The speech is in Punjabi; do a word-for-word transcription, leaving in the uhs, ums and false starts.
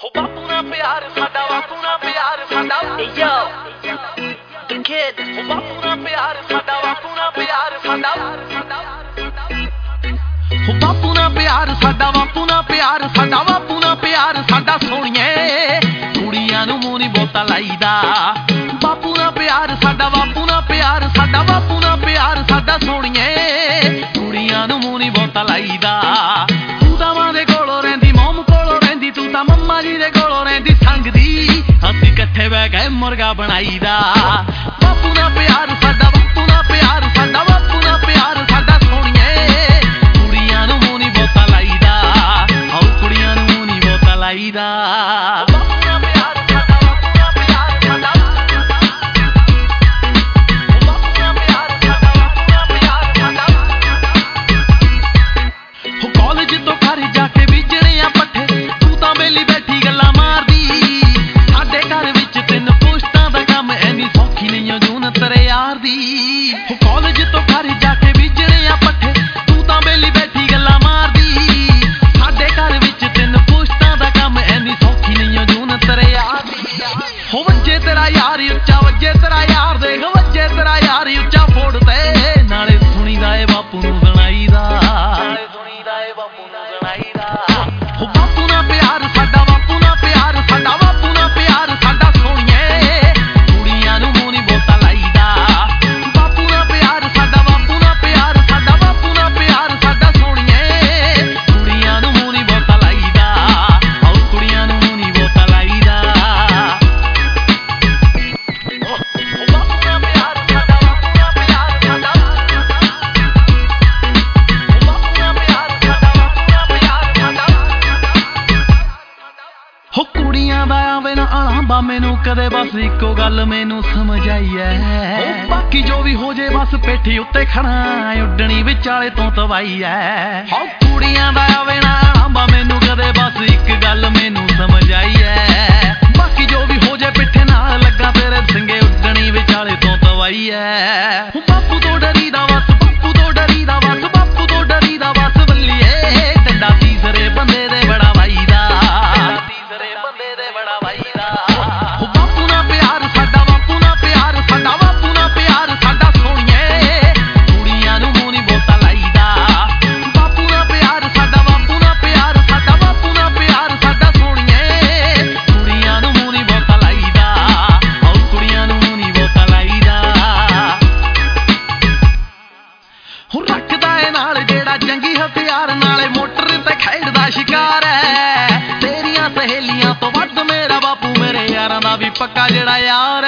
ਹੋ ਬਾਪੂ ਨਾਲ ਪਿਆਰ ਸਾਡਾ, ਬਾਪੂ ਨਾਲ ਪਿਆਰ ਸਾਡਾ। Yo, the kid। ਹੋ ਬਾਪੂ ਨਾਲ ਪਿਆਰ ਸਾਡਾ, ਬਾਪੂ ਨਾਲ ਪਿਆਰ ਸਾਡਾ। ਹੋ ਬਾਪੂ ਨਾਲ ਪਿਆਰ ਸਾਡਾ, ਬਾਪੂ ਨਾਲ ਪਿਆਰ ਸਾਡਾ, ਬਾਪੂ ਨਾਲ ਪਿਆਰ ਸਾਡਾ ਸੋਹਣੀਏ। ਕੁੜੀਆਂ ਨੂੰ ਮੂੰਹ ਨੀ ਬਹੁਤਾ ਲਾਈਦਾ। ਬਾਪੂ ਨਾਲ ਪਿਆਰ ਸਾਡਾ, ਬਾਪੂ ਨਾਲ ਪਿਆਰ ਸਾਡਾ, ਬਾਪੂ ਨਾਲ ਪਿਆਰ ਸਾਡਾ ਸੋਹਣੀਏ। ਕੁੜੀਆਂ ਨੂੰ ਮੂੰਹ ਨੀ ਬਹੁਤਾ ਲਾਈਦਾ। ਤੂੰ ਤਾਂ ਮਾਂ ਦੇ ਕੋਲੋਂ ਰਹਿੰਦੀ, ਮੋਮ ਕੋਲੋਂ ਰਹਿੰਦੀ, ਤੂੰ ਤਾਂ ਮੰਮਾ ਜੀ ਦੇ ਕੋਲੋਂ ਰਹਿੰਦੀ ਸੰਗਦੀ। ਅਸੀਂ ਇਕੱਠੇ ਬਹਿ ਕੇ ਮੁਰਗਾ ਬਣਾਈਦਾ। ਬਾਪੂ ਨਾਲ ਪਿਆਰ ਸਾਡਾ, ਬਾਪੂ ਨਾਲ ਪਿਆਰ ਸਾਡਾ, ਬਾਪੂ ਨਾਲ ਪਿਆਰ ਸਾਡਾ ਸੋਹਣੀਏ। ਕੁੜੀਆਂ ਨੂੰ ਮੂੰਹ ਨੀ ਬਹੁਤਾ ਲਾਈਦਾ। ਆਓ ਕੁੜੀਆਂ ਨੂੰ ਮੂੰਹ ਨੀ ਬਹੁਤਾ ਲਾਈਦਾ। ਕਾਲਜ ਤੋਂ ਘਰ ਜਾ ਕੇ ਬੀਜਣੇ ਆ ਪੱਠੇ, ਤੂੰ ਤਾਂ ਬੇਲੀ ਬੈਠੀ ਗੱਲਾਂ ਮਾਰਦੀ। ਸਾਡੇ ਘਰ ਵਿੱਚ ਤਿੰਨ ਪੁਸ਼ਤਾਂ ਦਾ ਕੰਮ ਐਨੀ ਸੌਖੀ ਨਹੀਂ ਓ ਜੂਨ ਤੇਰੇ ਯਾਰ ਦੀ। ਹੋ ਵੱਜੇ ਤੇਰਾ ਯਾਰ ਉੱਚਾ, ਵੱਜੇ ਤੇਰਾ ਯਾਰ ਦੇਖ, ਵੱਜੇ ਤੇਰਾ ਯਾਰ ਉੱਚਾ ਫੋੜ ਤੇ। ਨਾਲੇ ਸੁਣੀਦਾ ਏ ਬਾਪੂ ਨੂੰ ਸੁਣਾਈਦਾ, ਨਾਲੇ ਸੁਣੀਦਾ ਏ ਬਾਪੂ ਨੂੰ ਸੁਣਾਈਦਾ। ਹੋ ਬਾਪੂ ਨਾਲ ਪਿਆਰ ਸਾਡਾ, ਬਾਪੂ ਨਾਲ ਪਿਆਰ ਸਾਡਾ, ਬਾਪੂ ਨਾਲ ਪਿਆਰ ਸਾਡਾ ਸੋਹਣੀਏ। ਕੁੜੀਆਂ ਨੂੰ ਮੂੰਹ ਨੀ ਬਹੁਤਾ ਲਾਈਦਾ। ਹੋ ਕੁੜੀਆਂ ਦਾ ਆਵੇ ਨਾ ਆਲਾਂਬਾ ਮੈਨੂੰ ਕਦੇ, ਬਸ ਇੱਕੋ ਗੱਲ ਮੈਨੂੰ ਸਮਝ ਆਈ ਐ। ਬਾਕੀ ਜੋ ਵੀ ਹੋ ਜੇ ਬਸ ਪੇਠੀ ਉੱਤੇ ਖੜਾ, ਉੱਡਣੀ ਵਿਚਾਲੇ ਤੋਂ ਤਵਾਈ ਐ। ਹੋ ਕੁੜੀਆਂ ਦਾ ਆਵੇ ਨਾ ਆਲਾਂਬਾ ਮੈਨੂੰ ਕਦੇ, ਬਸ ਇੱਕ ਗੱਲ ਮੈਨੂੰ ਸਮਝ ਆਈ ਐ। ਬਾਕੀ ਜੋ ਵੀ ਹੋ ਜੇ ਪਿੱਠੇ ਨਾਲ ਲੱਗਾ ਤੇਰੇ ਸਿੰਗੇ, ਉੱਡਣੀ ਵਿਚਾਲੇ ਤੋਂ ਤਵਾਈ ਐ। ਬਾਪੂ ਤੋਂ ਡਰੀਦਾ ਬਸ, ਬਾਪੂ ਤੋਂ ਡਰੀਦਾ ਬਸ, ਬਾਪੂ ਤੋਂ ਡਰੀਦਾ ਬਸ ਬੱਲੀਏ। ਡੰਡਾ ਤੀਸਰੇ ਬੰਦੇ ਦੇ ਬੜਾ ਵਾਈਦਾ। ਹੋ ਬਾਪੂ ਨਾਲ ਪਿਆਰ ਸਾਡਾ, ਬਾਪੂ ਨਾਲ ਪਿਆਰ ਸਾਡਾ, ਬਾਪੂ ਨਾਲ ਪਿਆਰ ਸਾਡਾ ਸੋਹਣੀਏ। ਕੁੜੀਆਂ ਨੂੰ ਮੂੰਹ ਨੀ ਬਹੁਤਾ ਲਾਈਦਾ। ਬਾਪੂ ਨਾਲ ਪਿਆਰ ਸਾਡਾ, ਬਾਪੂ ਨਾਲ ਪਿਆਰ ਸਾਡਾ, ਬਾਪੂ ਨਾਲ ਪਿਆਰ ਸਾਡਾ ਸੋਹਣੀਏ। ਕੁੜੀਆਂ ਨੂੰ ਮੂੰਹ ਨੀ ਬਹੁਤਾ ਲਾਈਦਾ। ਆਓ ਕੁੜੀਆਂ ਨੂੰ ਮੂੰਹ ਨੀ ਬਹੁਤਾ ਲਾਈਦਾ। ਹੁਣ ਰੱਖਦਾ ਏ ਨਾਲ ਜਿਹੜਾ ਜੰਗੀ ਹਥਿਆਰ, ਨਾਲੇ ਮੋਟਰ ਤੇ ਖੇਡਦਾ ਸ਼ਿਕਾਰ ਐ। ਤੇਰੀਆਂ ਸਹੇਲੀਆਂ ਤੋਂ ਵੱਧ ਮੇਰਾ ਬਾਪੂ ਮੇਰੇ ਯਾਰਾਂ ਦਾ ਵੀ ਪੱਕਾ ਜਿਹੜਾ ਯਾਰ